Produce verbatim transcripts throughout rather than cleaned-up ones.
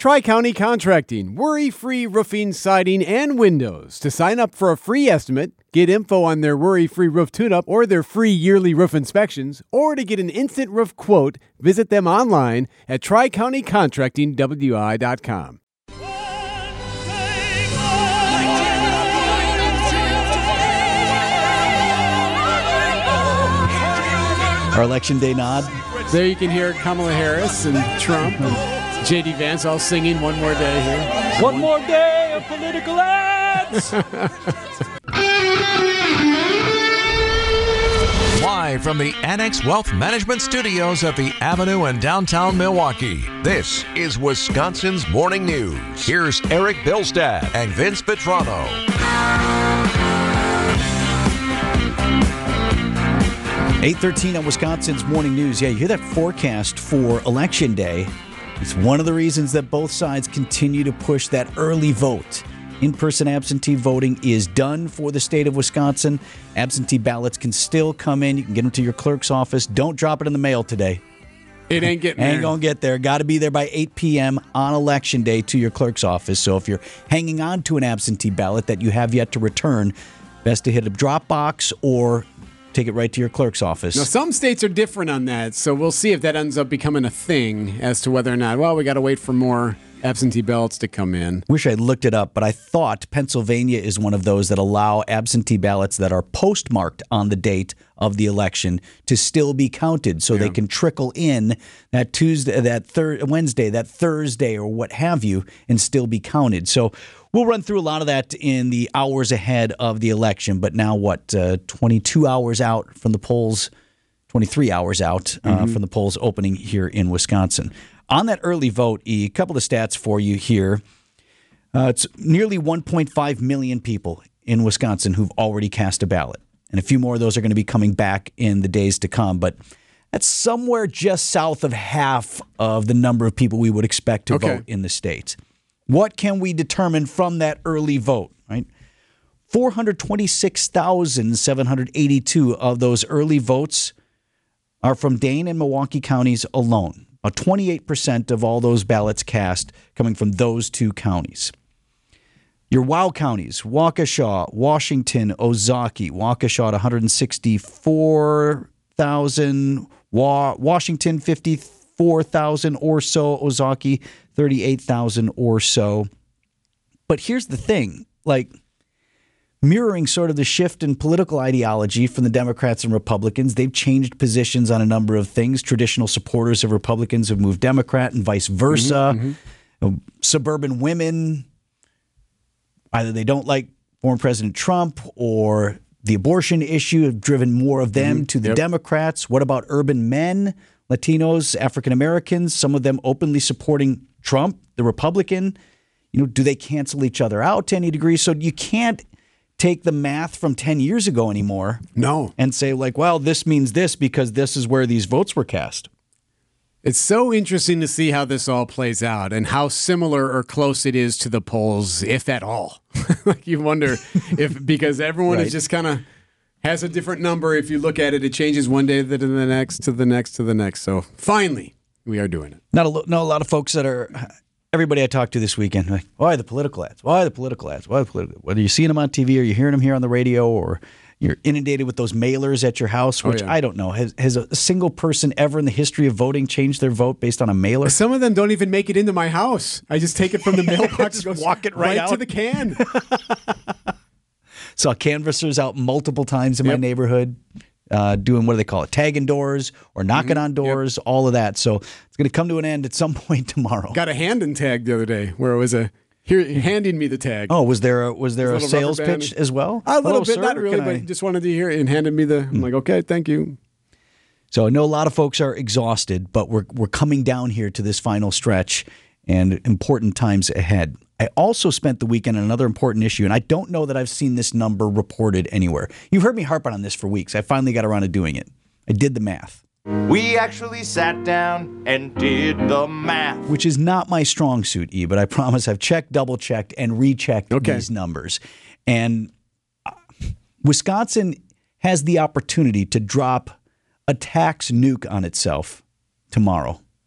Tri-County Contracting, worry-free roofing, siding, and windows. To sign up for a free estimate, get info on their worry-free roof tune-up or their free yearly roof inspections, or to get an instant roof quote, visit them online at tri county contracting w i dot com. Our Election Day nod. There you can hear Kamala Harris and Trump and J D Vance all singing One More Day here. One more day of political ads! Live from the Annex Wealth Management Studios at the Avenue in downtown Milwaukee, this is Wisconsin's Morning News. Here's Eric Bilstad and Vince Petrano. eight thirteen on Wisconsin's Morning News. Yeah, you hear that forecast for Election Day. It's one of the reasons that both sides continue to push that early vote. In-person absentee voting is done for the state of Wisconsin. Absentee ballots can still come in. You can get them to your clerk's office. Don't drop it in the mail today. It ain't getting there. Ain't going to get there. Got to be there by eight p.m. on Election Day to your clerk's office. So if you're hanging on to an absentee ballot that you have yet to return, best to hit a drop box or take it right to your clerk's office. Now, some states are different on that, so we'll see if that ends up becoming a thing as to whether or not, well, we got to wait for more absentee ballots to come in. Wish I'd looked it up, but I thought Pennsylvania is one of those that allow absentee ballots that are postmarked on the date of the election to still be counted, so yeah. they can trickle in that Tuesday, that thir- Wednesday, that Thursday, or what have you, and still be counted. So we'll run through a lot of that in the hours ahead of the election. But now, what, uh, twenty-two hours out from the polls, twenty-three hours out uh, mm-hmm. from the polls opening here in Wisconsin. On that early vote, E, a couple of stats for you here. Uh, it's nearly one point five million people in Wisconsin who've already cast a ballot. And a few more of those are going to be coming back in the days to come. But that's somewhere just south of half of the number of people we would expect to okay. vote in the state. What can we determine from that early vote, right? four hundred twenty-six thousand seven hundred eighty-two of those early votes are from Dane and Milwaukee counties alone. About twenty-eight percent of all those ballots cast coming from those two counties. Your WOW counties, Waukesha, Washington, Ozaukee. Waukesha at one hundred sixty-four thousand, Wa- Washington fifty-four thousand or so, Ozaukee thirty-eight thousand or so. But here's the thing, like mirroring sort of the shift in political ideology from the Democrats and Republicans, they've changed positions on a number of things. Traditional supporters of Republicans have moved Democrat and vice versa. Mm-hmm, mm-hmm. Suburban women, either they don't like former President Trump or the abortion issue have driven more of them mm-hmm. to the yep. Democrats. What about urban men, Latinos, African Americans, some of them openly supporting Trump, the Republican? You know, do they cancel each other out to any degree? So you can't take the math from ten years ago anymore. No. And say like, well, this means this because this is where these votes were cast. It's so interesting to see how this all plays out and how similar or close it is to the polls, if at all. Like you wonder if, because everyone right. is just kind of has a different number. If you look at it, it changes one day to the next, to the next, to the next. So finally, we are doing it. Not a, not a lot of folks that are, everybody I talked to this weekend, like, why the political ads? Why the political ads? Why the political? Whether you're seeing them on T V or you're hearing them here on the radio or you're inundated with those mailers at your house, which oh, yeah. I don't know. Has, has a single person ever in the history of voting changed their vote based on a mailer? Some of them don't even make it into my house. I just take it from the mailbox, just walk it right, right out to the can. Saw canvassers out multiple times in yep. my neighborhood uh, doing, what do they call it, tagging doors or knocking mm-hmm. on doors, yep. all of that. So it's going to come to an end at some point tomorrow. Got a hand-in tag the other day where it was a Here, handing me the tag. Oh, was there a, was there a, a sales pitch as well? A little Hello, bit, sir, not really, but I... just wanted to hear it and handed me the. I'm like, okay, thank you. So I know a lot of folks are exhausted, but we're we're coming down here to this final stretch and important times ahead. I also spent the weekend on another important issue, and I don't know that I've seen this number reported anywhere. You've heard me harp on this for weeks. I finally got around to doing it. I did the math. We actually sat down and did the math. Which is not my strong suit, E, but I promise I've checked, double-checked, and rechecked okay. these numbers. And uh, Wisconsin has the opportunity to drop a tax nuke on itself tomorrow.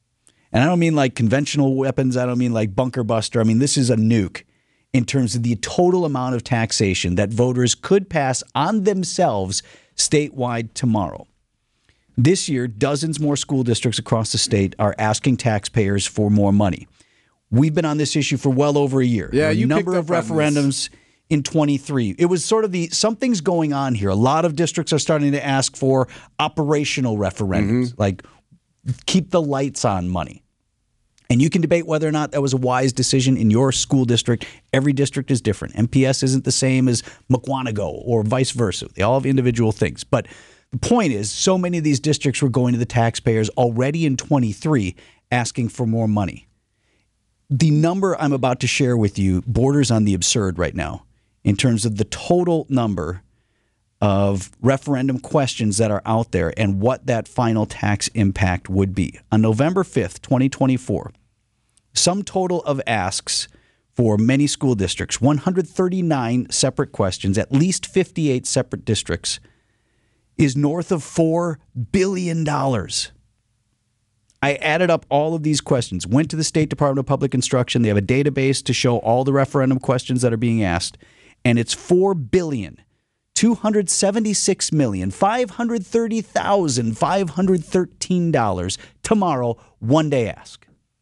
And I don't mean like conventional weapons. I don't mean like bunker buster. I mean, this is a nuke in terms of the total amount of taxation that voters could pass on themselves statewide tomorrow. This year, dozens more school districts across the state are asking taxpayers for more money. We've been on this issue for well over a year. Yeah, you a number of picked up on referendums in twenty-three. It was sort of the something's going on here. A lot of districts are starting to ask for operational referendums, Mm-hmm. like keep the lights on money. And you can debate whether or not that was a wise decision in your school district. Every district is different. M P S isn't the same as Mukwonago or vice versa. They all have individual things. But the point is, so many of these districts were going to the taxpayers already in twenty-three asking for more money. The number I'm about to share with you borders on the absurd right now in terms of the total number of referendum questions that are out there and what that final tax impact would be. On November fifth, twenty twenty-four, sum total of asks for many school districts, one hundred thirty-nine separate questions, at least fifty-eight separate districts, is north of four billion dollars. I added up all of these questions, went to the State Department of Public Instruction. They have a database to show all the referendum questions that are being asked, and it's four billion dollars. two hundred seventy-six million, five hundred thirty thousand, five hundred thirteen dollars tomorrow, one day ask.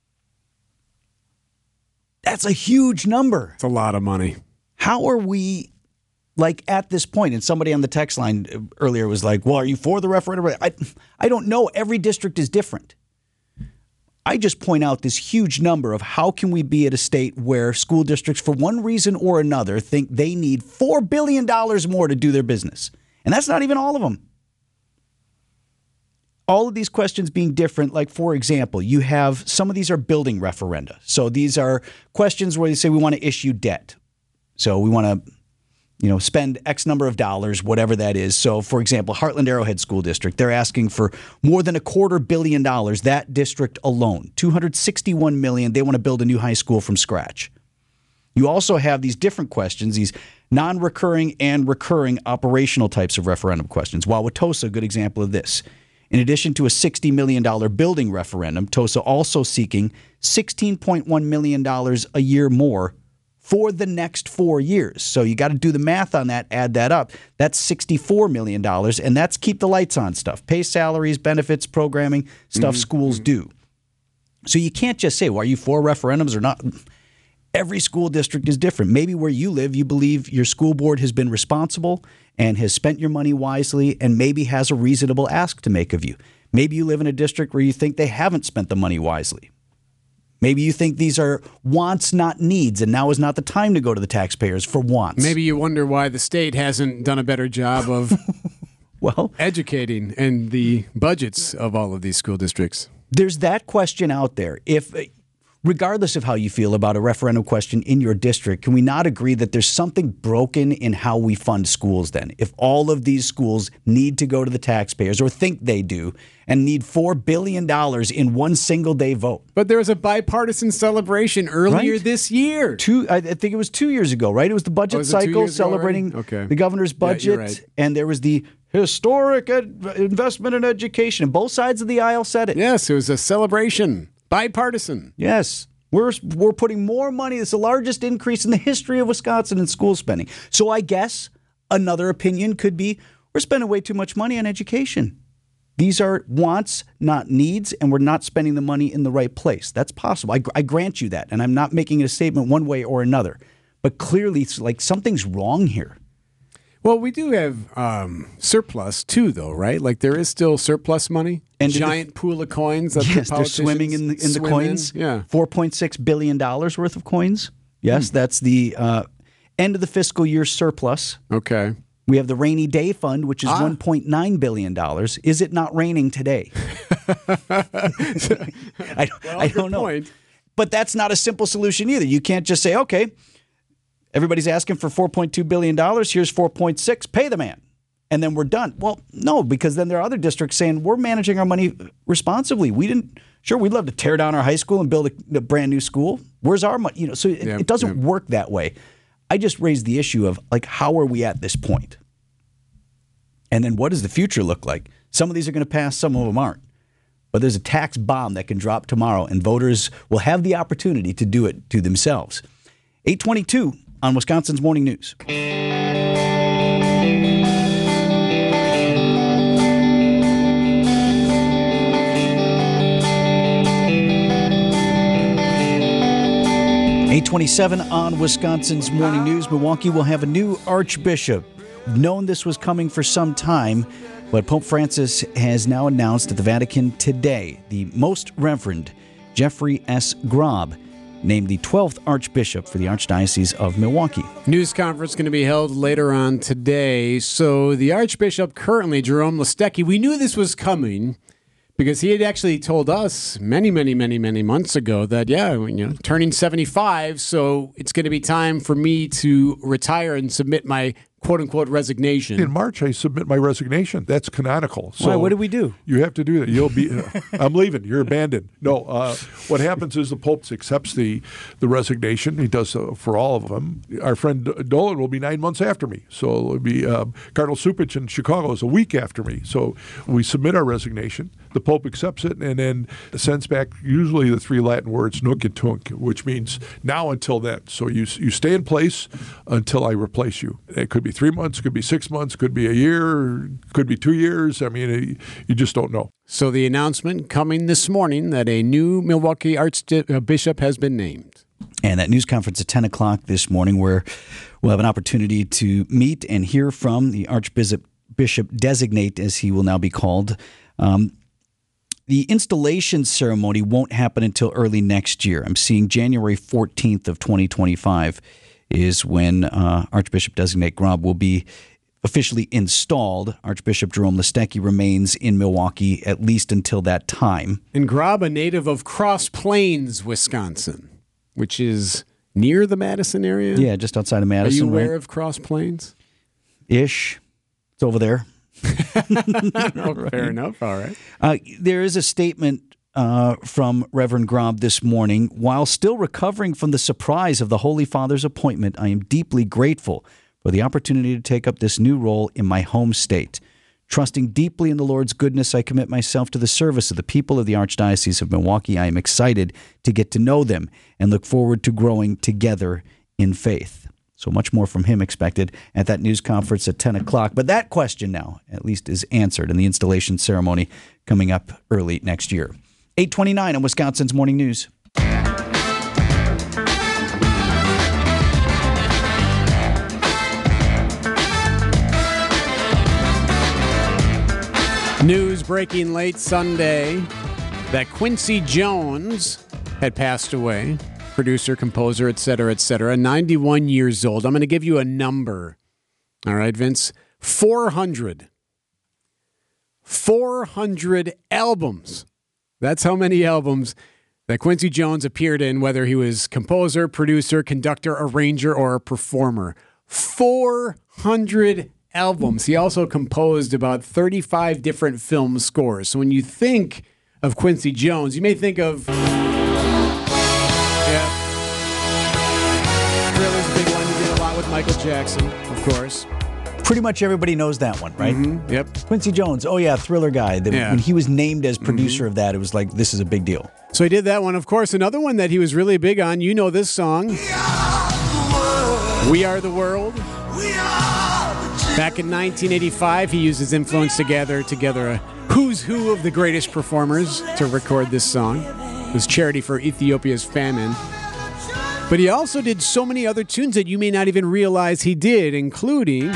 That's a huge number. It's a lot of money. How are we, like, at this point? And somebody on the text line earlier was like, well, are you for the referendum? I, I don't know. Every district is different. I just point out this huge number of how can we be at a state where school districts, for one reason or another, think they need four billion dollars more to do their business. And that's not even all of them. All of these questions being different, like, for example, you have some of these are building referenda. So these are questions where they say we want to issue debt. So we want to you know, spend X number of dollars, whatever that is. So, for example, Heartland Arrowhead School District, they're asking for more than a quarter billion dollars, that district alone, two hundred sixty-one million dollars. They want to build a new high school from scratch. You also have these different questions, these non-recurring and recurring operational types of referendum questions. Wauwatosa, a good example of this. In addition to a sixty million dollars building referendum, Tosa also seeking sixteen point one million dollars a year more for the next four years. So you got to do the math on that, add that up. That's sixty-four million dollars, and that's keep the lights on stuff. Pay salaries, benefits, programming, stuff mm-hmm. schools do. So you can't just say, well, are you for referendums or not? Every school district is different. Maybe where you live, you believe your school board has been responsible and has spent your money wisely and maybe has a reasonable ask to make of you. Maybe you live in a district where you think they haven't spent the money wisely. Maybe you think these are wants, not needs, and now is not the time to go to the taxpayers for wants. Maybe you wonder why the state hasn't done a better job of well, educating and the budgets of all of these school districts. There's that question out there. If, regardless of how you feel about a referendum question in your district, can we not agree that there's something broken in how we fund schools then? If all of these schools need to go to the taxpayers or think they do and need four billion dollars in one single day vote. But there was a bipartisan celebration earlier right? this year. Two, I think it was two years ago, right? It was the budget oh, cycle celebrating okay. the governor's budget. Yeah, right. And there was the historic ed- investment in education. And both sides of the aisle said it. Yes, it was a celebration. Bipartisan. Yes. We're we're putting more money. It's the largest increase in the history of Wisconsin in school spending. So I guess another opinion could be we're spending way too much money on education. These are wants, not needs, and we're not spending the money in the right place. That's possible. I, I grant you that, and I'm not making a statement one way or another. But clearly, it's like something's wrong here. Well, we do have um, surplus too, though, right? Like there is still surplus money. And giant the, pool of coins. That yes, the they're swimming in the, in the coins. In. Yeah, four point six billion dollars worth of coins. Yes, hmm. that's the uh, end of the fiscal year surplus. Okay. We have the rainy day fund, which is ah. one point nine billion dollars. Is it not raining today? I, well, I don't know. Point. But that's not a simple solution either. You can't just say, okay, everybody's asking for four point two billion dollars. Here's four point six. Pay the man. And then we're done. Well, no, because then there are other districts saying we're managing our money responsibly. We didn't. Sure, we'd love to tear down our high school and build a, a brand new school. Where's our money? You know, so it, yep, it doesn't yep. work that way. I just raised the issue of like, how are we at this point? And then what does the future look like? Some of these are going to pass, some of them aren't. But there's a tax bomb that can drop tomorrow, and voters will have the opportunity to do it to themselves. eight twenty-two on Wisconsin's Morning News. eight twenty-seven on Wisconsin's Morning News. Milwaukee will have a new archbishop. Known this was coming for some time, but Pope Francis has now announced at the Vatican today the Most Reverend Jeffrey S. Grob named the twelfth archbishop for the Archdiocese of Milwaukee. News conference going to be held later on today. So the archbishop currently, Jerome Listecki, we knew this was coming because he had actually told us many, many, many, many months ago that, yeah, you know, turning seventy-five, so it's going to be time for me to retire and submit my quote-unquote resignation. In March, I submit my resignation. That's canonical. So Why? What did we do? You have to do that. You'll be. Uh, I'm leaving. You're abandoned. No. Uh, what happens is the Pope accepts the the resignation. He does uh, for all of them. Our friend Dolan will be nine months after me. So it'll be uh, Cardinal Supich in Chicago is a week after me. So we submit our resignation. The Pope accepts it and then sends back usually the three Latin words "nunc et tunc," which means now until then. So you you stay in place until I replace you. It could be three months, could be six months, could be a year, could be two years. I mean, it, you just don't know. So the announcement coming this morning that a new Milwaukee Archbishop has been named. And that news conference at ten o'clock this morning where we'll have an opportunity to meet and hear from the Archbishop Bishop Designate, as he will now be called. Um, the installation ceremony won't happen until early next year. I'm seeing January fourteenth of twenty twenty-five is when uh, Archbishop Designate Grob will be officially installed. Archbishop Jerome Listecki remains in Milwaukee at least until that time. And Grob, a native of Cross Plains, Wisconsin, which is near the Madison area? Yeah, just outside of Madison. Are you aware right? of Cross Plains? Ish. It's over there. Oh, right. Fair enough. All right. Uh, there is a statement Uh, from Reverend Grob this morning. While still recovering from the surprise of the Holy Father's appointment, I am deeply grateful for the opportunity to take up this new role in my home state. Trusting deeply in the Lord's goodness, I commit myself to the service of the people of the Archdiocese of Milwaukee. I am excited to get to know them and look forward to growing together in faith. So much more from him expected at that news conference at ten o'clock. But that question now, at least, is answered in the installation ceremony coming up early next year. eight twenty-nine on Wisconsin's Morning News. News breaking late Sunday that Quincy Jones had passed away. Producer, composer, et cetera, et cetera. ninety-one years old. I'm going to give you a number. All right, Vince? four hundred. four hundred albums. That's how many albums that Quincy Jones appeared in, whether he was composer, producer, conductor, arranger, or a performer. four hundred albums. He also composed about thirty-five different film scores. So when you think of Quincy Jones, you may think of... Yeah. Thriller's a big one. He did a lot with Michael Jackson, of course. Pretty much everybody knows that one, right? Mm-hmm. Yep. Quincy Jones, oh yeah, Thriller guy. The, Yeah. When he was named as producer Mm-hmm. of that, it was like, this is a big deal. So he did that one. Of course, another one that he was really big on, you know this song. We Are the World. Back in nineteen eighty-five, he used his influence to gather together a who's who of the greatest performers to record this song. It was charity for Ethiopia's famine. But he also did so many other tunes that you may not even realize he did, including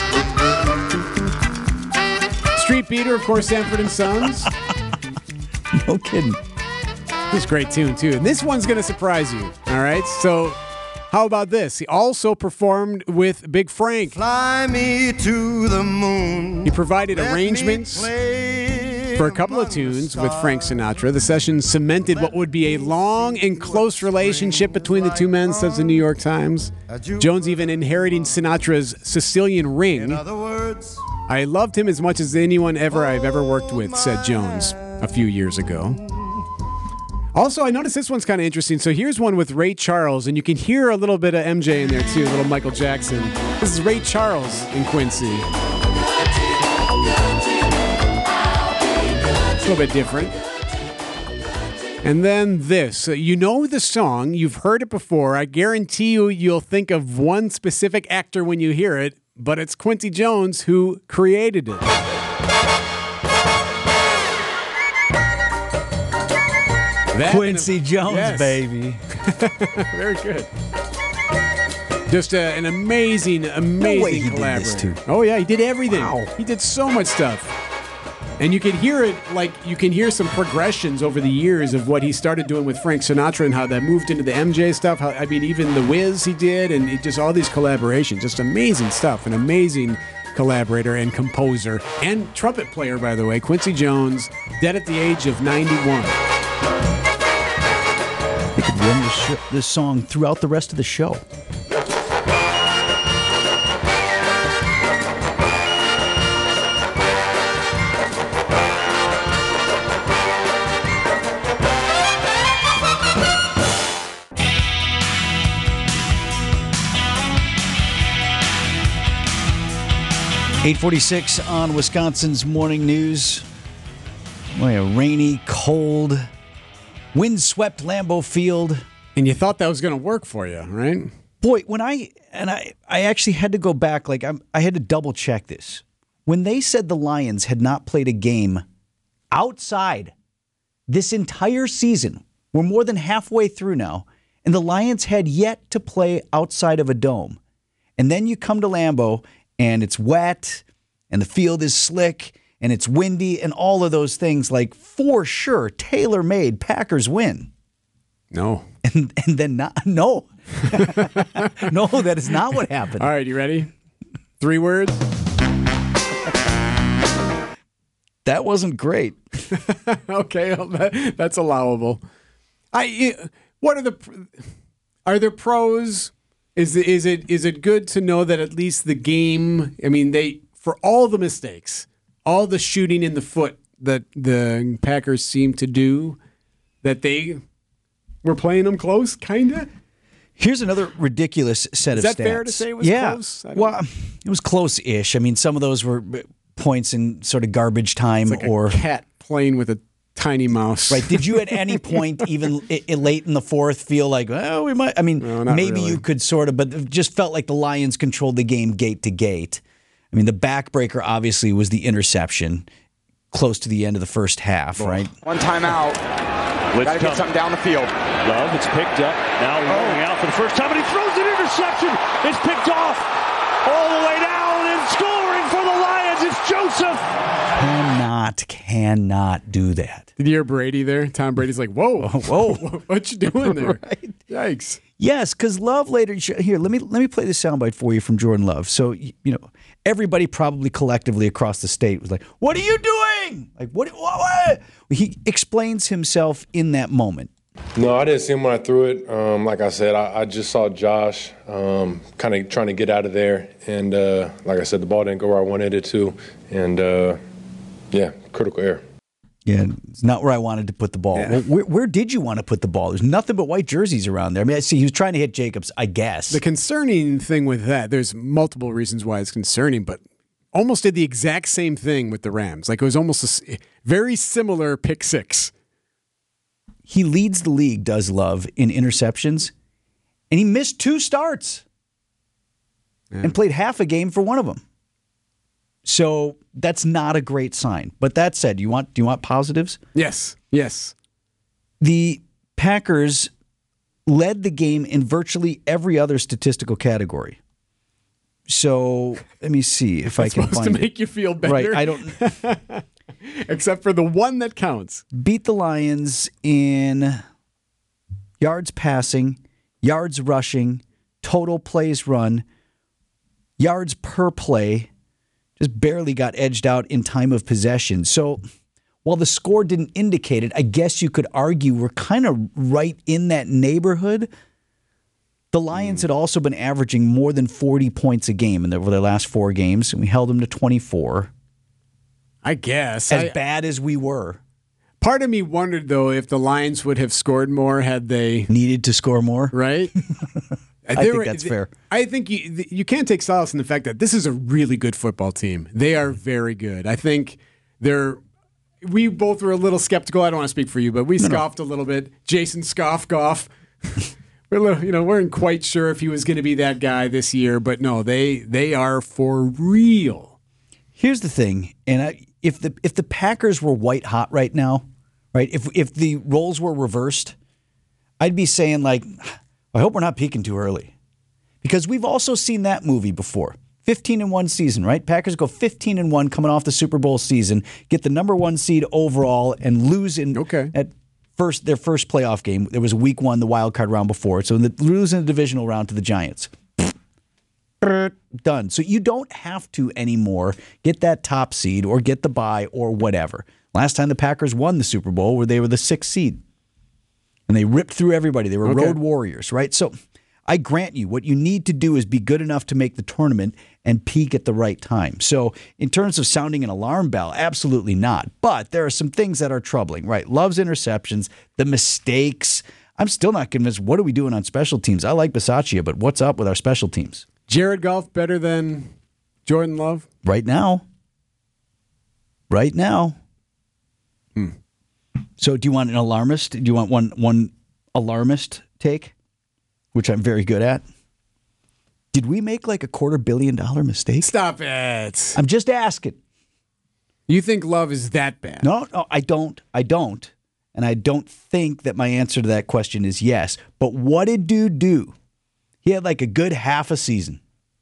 Street Beater, of course, Sanford and Sons. No kidding. This is a great tune, too. And this one's going to surprise you, all right? So how about this? He also performed with Big Frank. Fly me to the moon. He provided Let me arrangements play for a couple of among the tunes with stars. Frank Sinatra. The session cemented what would be a long and close relationship between the two men, says the New York Times. Jones even inheriting Sinatra's Sicilian In ring. other words, I loved him as much as anyone ever I've ever worked with, said Jones a few years ago. Also, I noticed this one's kind of interesting. So here's one with Ray Charles, and you can hear a little bit of M J in there too, a little Michael Jackson. This is Ray Charles in Quincy. A little bit different. And then this. Uh, You know the song. You've heard it before. I guarantee you you'll think of one specific actor when you hear it, but it's Quincy Jones who created it. That Quincy and a- Jones, yes. baby. Very good. Just uh, an amazing, amazing No way he did collaborator. this, too. Oh yeah, he did everything. Wow. He did so much stuff. And you can hear it, like, you can hear some progressions over the years of what he started doing with Frank Sinatra and how that moved into the M J stuff. How, I mean, even The Wiz he did, and it just all these collaborations. Just amazing stuff. An amazing collaborator and composer and trumpet player, by the way. Quincy Jones, dead at the age of ninety-one. They could run this, sh- this song throughout the rest of the show. eight forty-six on Wisconsin's Morning News. Boy, a rainy, cold, windswept Lambeau Field. And you thought that was going to work for you, right? Boy, when I and I, I actually had to go back. Like I'm, I had to double check this. When they said the Lions had not played a game outside this entire season, we're more than halfway through now, and the Lions had yet to play outside of a dome. And then you come to Lambeau, and it's wet, and the field is slick, and it's windy, and all of those things. Like for sure, tailor-made Packers win. No. And and then not no. No, that is not what happened. All right, you ready? Three words. That wasn't great. Okay, well, that, that's allowable. I. What are the? Are there pros? Is it, is it is it good to know that at least the game? I mean, they for all the mistakes, all the shooting in the foot that the Packers seem to do, that they were playing them close, kinda. Here's another ridiculous set Is of stats. that fair to say it was yeah. close? I don't Well, it was close-ish. I mean, some of those were points in sort of garbage time Like or a cat playing with a tiny mouse. right. Did you at any point, even i- i- late in the fourth, feel like, well, we might? I mean, No, not maybe really. you could sort of, but it just felt like the Lions controlled the game gate to gate. I mean, the backbreaker obviously was the interception close to the end of the first half, right? One timeout. Blitz Got to get coming. something down the field. Love, it's picked up. Now rolling out for the first time, and he throws an interception. It's picked off all the way down, and scoring for the Lions. It's Joseph. Cannot, cannot do that. Did you hear Brady there? Tom Brady's like, "Whoa, Whoa. what you doing there?" Right. Yikes! Yes, because Love later here. Let me let me play this soundbite for you from Jordan Love. So you know, everybody probably collectively across the state was like, "What are you doing?" Like, what? what, what? He explains himself in that moment. No, I didn't see him when I threw it. Um, like I said, I, I just saw Josh um, kind of trying to get out of there. And uh, like I said, the ball didn't go where I wanted it to. And, uh, yeah, critical error. Yeah, it's not where I wanted to put the ball. Yeah. Well, where, where did you want to put the ball? There's nothing but white jerseys around there. I mean, I see he was trying to hit Jacobs, I guess. The concerning thing with that, there's multiple reasons why it's concerning, but almost did the exact same thing with the Rams. Like it was almost a s- very similar pick six. He leads the league, does Love, in interceptions, and he missed two starts and played half a game for one of them. So that's not a great sign. But that said, do you want do you want positives? Yes, yes. The Packers led the game in virtually every other statistical category. So let me see if I can Supposed find to make it. you feel better, Right, I don't except for the one that counts. beat the Lions in yards passing, yards rushing, total plays run, yards per play. Just barely got edged out in time of possession. So while the score didn't indicate it, I guess you could argue we're kind of right in that neighborhood. The Lions had also been averaging more than forty points a game in their, over their last four games, and we held them to twenty-four. I guess. As I- bad as we were. Part of me wondered though if the Lions would have scored more had they Needed to score more. right. I think that's fair. I think you you can't take solace in the fact that this is a really good football team. They are very good. I think they're we both were a little skeptical. I don't want to speak for you, but we No, no. scoffed a little bit. Jason Scoff Goff. We're a little, you know, weren't quite sure if he was going to be that guy this year, but no, they they are for real. Here's the thing, and I, if the if the Packers were white hot right now, right? If if the roles were reversed, I'd be saying like, I hope we're not peaking too early, because we've also seen that movie before. fifteen and one season, right? Packers go fifteen and one coming off the Super Bowl season, get the number one seed overall, and lose in Okay. at first their first playoff game. There was week one, the wild card round before it, so the, lose in the divisional round to the Giants. Done. So you don't have to anymore get that top seed or get the bye or whatever. Last time the Packers won the Super Bowl, where they were the sixth seed, and they ripped through everybody. They were Okay. road warriors, right? So I grant you, what you need to do is be good enough to make the tournament and peak at the right time. So in terms of sounding an alarm bell, absolutely not. But there are some things that are troubling, right? Love's interceptions, the mistakes. I'm still not convinced. What are we doing on special teams? I like Bisaccia, but what's up with our special teams? Jared Goff better than Jordan Love? Right now. Right now. Hmm. So do you want an alarmist? Do you want one one alarmist take, which I'm very good at? Did we make like a quarter billion dollar mistake? Stop it. I'm just asking. You think Love is that bad? No, no, I don't. I don't. And I don't think that my answer to that question is yes. But what did dude do? He had like a good half a season.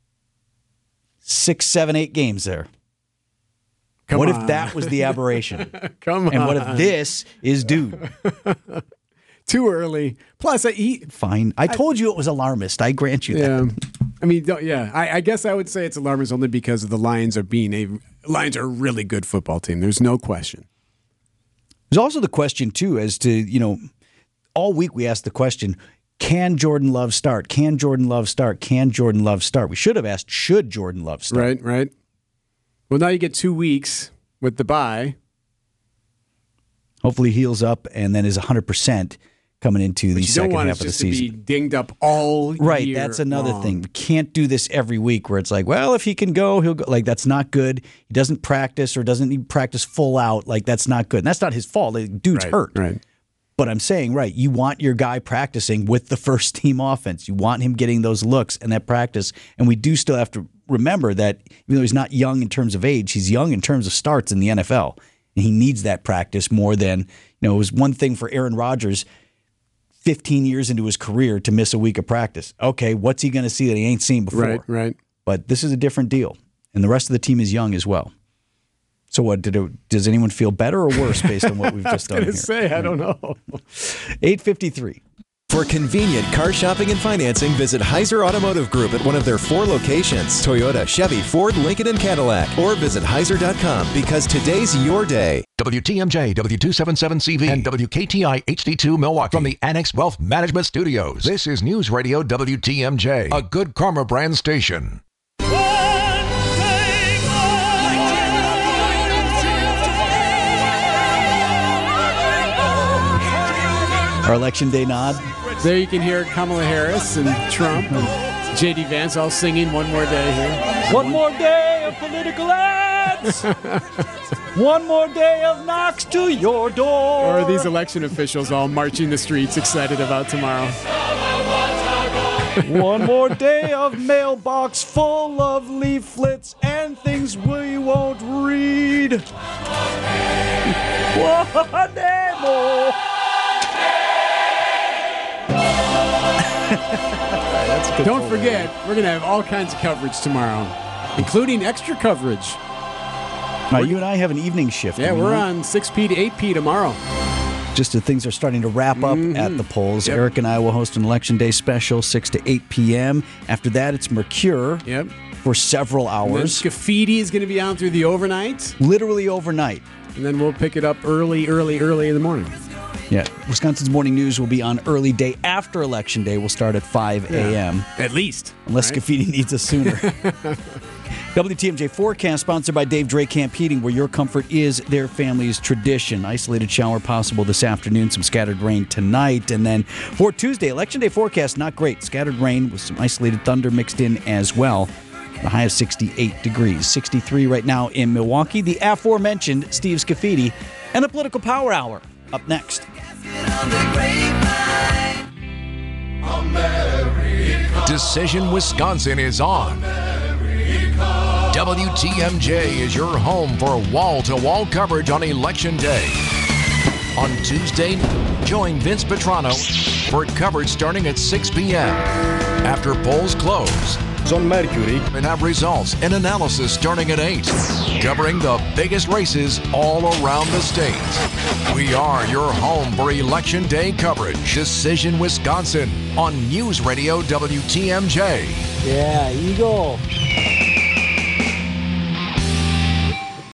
Six, seven, eight games there. Come what on. if that was the aberration? Come on. And what if this is dude? Too early. Plus, I eat. Fine. I told you it was alarmist. I grant you that. Yeah. I mean, don't- yeah. I, I guess I would say it's alarmist only because of the Lions are being a Lions are a really good football team. There's no question. There's also the question, too, as to, you know, all week we asked the question, can Jordan Love start? Can Jordan Love start? Can Jordan Love start? We should have asked, should Jordan Love start? Right, right. Well, now you get two weeks with the bye. Hopefully he heals up and then is one hundred percent coming into the But you don't second want half it of the just to be season. dinged up all Right, year that's another long. thing. We can't do this every week where it's like, well, if he can go, he'll go. Like, that's not good. He doesn't practice or doesn't even practice full out. Like, that's not good. And that's not his fault. Like, dude's Right, hurt. right. But I'm saying, right, you want your guy practicing with the first team offense. You want him getting those looks and that practice. And we do still have to remember that even though he's not young in terms of age, he's young in terms of starts in the N F L. And he needs that practice more than, you know, it was one thing for Aaron Rodgers fifteen years into his career to miss a week of practice. Okay, what's he going to see that he ain't seen before? Right, right. But this is a different deal. And the rest of the team is young as well. So what, did it, does anyone feel better or worse based on what we've just done I here? was going to say, I don't know. eight fifty-three. For convenient car shopping and financing, visit Heiser Automotive Group at one of their four locations, Toyota, Chevy, Ford, Lincoln, and Cadillac. Or visit Heiser dot com, because today's your day. W T M J, W two seventy-seven C V, and W K T I H D two Milwaukee from the Annex Wealth Management Studios. This is News Radio W T M J, a Good Karma brand station. Our election day nod. There you can hear Kamala Harris and Trump and J D Vance all singing One More Day here. One more day of political ads. One more day of knocks to your door. Or are these election officials all marching the streets excited about tomorrow? One more day of mailbox full of leaflets and things we won't read. One day more. Don't forget, we're going to have all kinds of coverage tomorrow, including extra coverage. Now, you and I have an evening shift. Yeah, do we we're not? on six P to eight P tomorrow. Just as things are starting to wrap up at the polls. Yep. Eric and I will host an Election Day special, six to eight p.m. After that, it's Mercure Yep. for several And then hours. Scafidi is going to be on through the overnight, Literally overnight. and then we'll pick it up early, early, early in the morning. Yeah. Wisconsin's Morning News will be on early day after Election Day. We'll start at five a.m. At least. Unless right? Scafidi needs us sooner. W T M J forecast sponsored by Dave Drake Camp Heating, where your comfort is their family's tradition. Isolated shower possible this afternoon, some scattered rain tonight. And then for Tuesday, Election Day forecast, not great. Scattered rain with some isolated thunder mixed in as well. The high of sixty-eight degrees. sixty-three right now in Milwaukee. The aforementioned Steve Scafidi And a Political Power Hour up next. Decision Wisconsin is on. W T M J is your home for wall-to-wall coverage on Election Day. On Tuesday, join Vince Petrano for coverage starting at six p.m. After polls close. On Mercury. And have results and analysis starting at eight. Covering the biggest races all around the state. We are your home for Election Day coverage. Decision Wisconsin on News Radio W T M J. Yeah, Eagle.